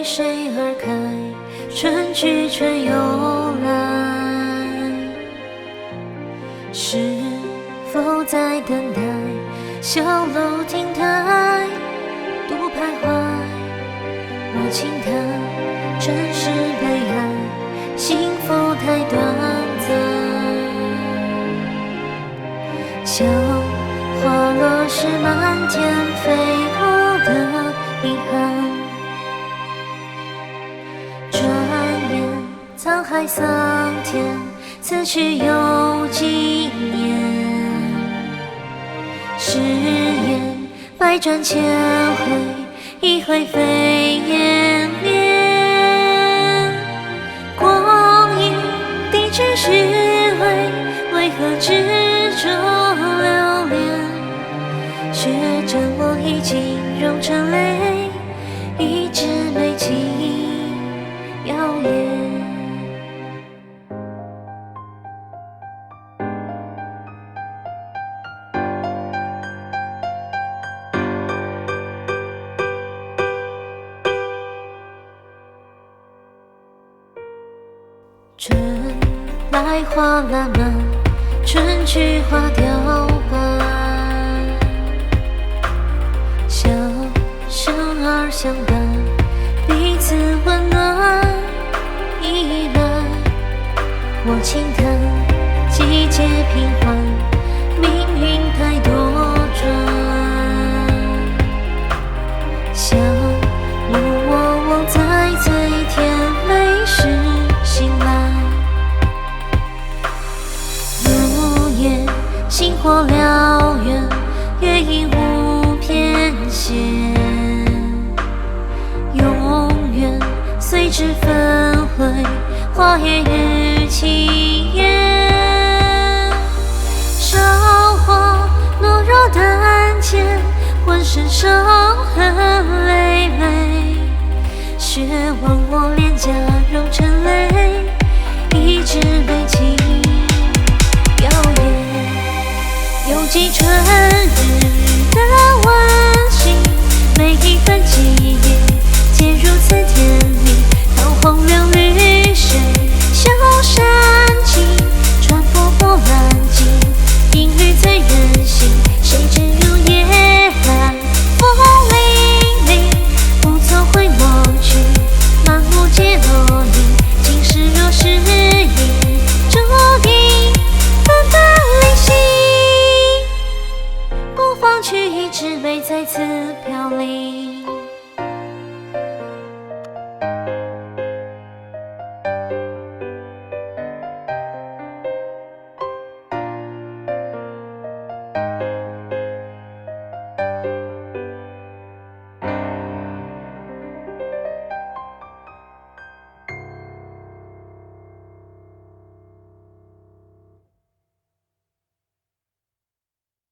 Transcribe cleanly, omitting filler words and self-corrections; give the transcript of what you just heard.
谁而开？春去春又来，是否在等待？小楼亭台，独徘徊。我轻叹，真是悲哀，幸福太短暂。笑花落时满天飞舞的遗憾，转眼沧海桑田，此去又几年。誓言百转千回，一回飞烟灭。光阴低至虚伪，为何执着留恋？学着我已经融成泪，一直眉轻摇曳。春来花烂漫，春去花凋败。笑生而相伴，彼此温暖依赖。我轻叹季节平缓，命运太多转。想你我望在最甜美时醒来，如烟星火燎原，月影无边线。永远随之纷回，花叶日轻烟。韶华懦弱胆怯，浑身伤痕累累。雪往我脸颊融成泪，一直眉轻摇曳。犹记春日的温馨，每一份记忆皆如此甜蜜。桃红柳绿水，小山径，穿破波澜境，音律醉人心。谁知入夜寒，风凛凛，不曾回眸去，满目皆落英。今世若是已注定，分分离析，不妨取一枝梅再次飘零。